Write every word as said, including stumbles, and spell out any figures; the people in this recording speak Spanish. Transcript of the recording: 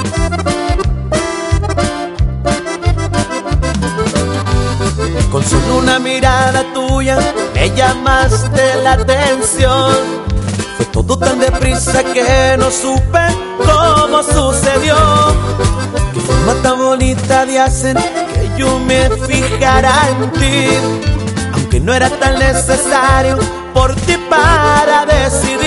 Con solo una mirada tuya me llamaste la atención. Fue todo tan deprisa que no supe cómo sucedió. Qué forma tan bonita de hacer que yo me fijara en ti, aunque no era tan necesario por ti para decir